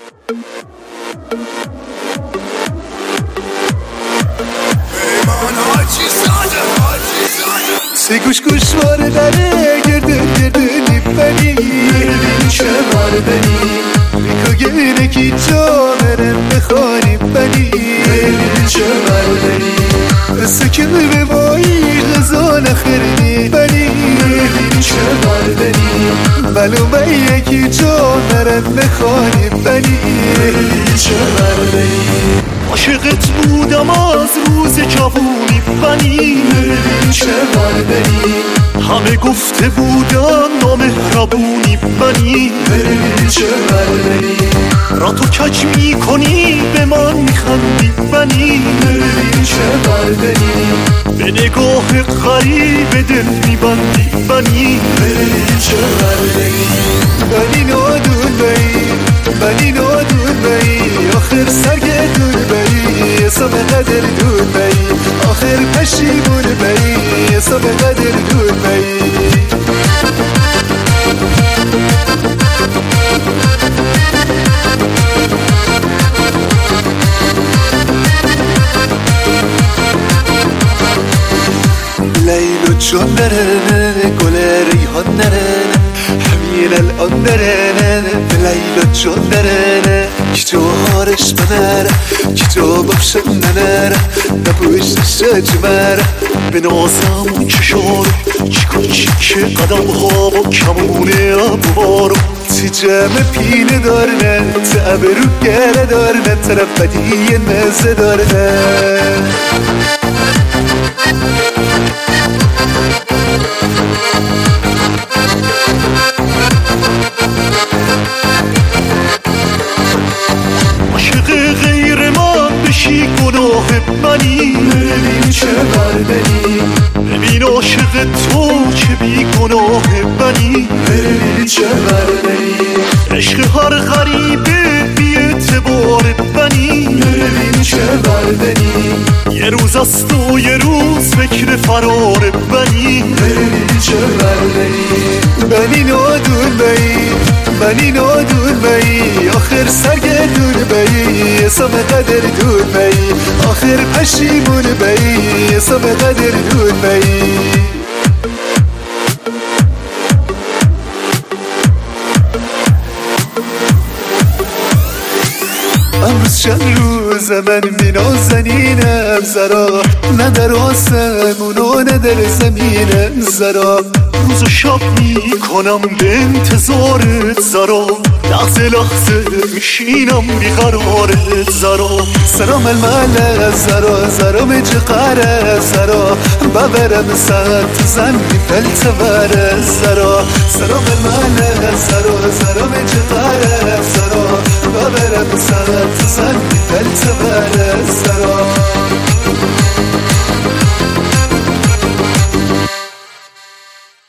گوش گوش واردنه گردنی بنی چه واردنی بیکو گیره کی جامرم بخوانی بنی چه واردنی سکن به مایی غزان خیرنی بنی چه واردنی معلومه یکی جامرم بخوانی بنی چه واردنی عاشقت بودم از روز جوونی بنی چه واردنی همه گفته بودن نامهربونی بنی چه واردنی را تو کج میکنی به من میخندی بنی چه واردنی به نگاه غریب دل میبندی بنی چه واردنی بنی نادون بنی نادون آخر سرگردون بی حساب قدر دون بی آخر پشیمون بی حساب قدر دون بی لیل و جان درنه گل ریحان درنه همین الان درنه لیل و جان درنه کی تو هارش منره کی تو بخشم ننره نبوشت شجمره به نازم چشارو چیکن چیک قدم ها با کمونه بوارو تی جمع پینه دارنه تعب رو گره دارنه طرف بدی مزه دارنه غیر من بشی گناه منی ببین چه واردنی ببین عاشق تو چه بی گناه منی ببین چه واردنی عشق هر غریبه بی اعتبار منی ببین چه واردنی یه روز است و یه روز فکر فرار منی ببین چه واردنی بنی نادون بنی نادون بی آخر سرگردون بی حساب قدر دون بی آخر پشیمون بی حساب قدر دون بی امروز چند روز من نازنینم زرا نه در آسمون و نه در زمینم زرا روز و شب میکنم به انتظارت زرا لحظه لحظه میشینم بیقرارت زرا سلام المعلق زرا زرا مجقره زرا ببرم ساعت زن بیفلت بره زرا سلام المعلق زرا زرا مجقره زرا ببرم ساعت زن بیفلت بره زرا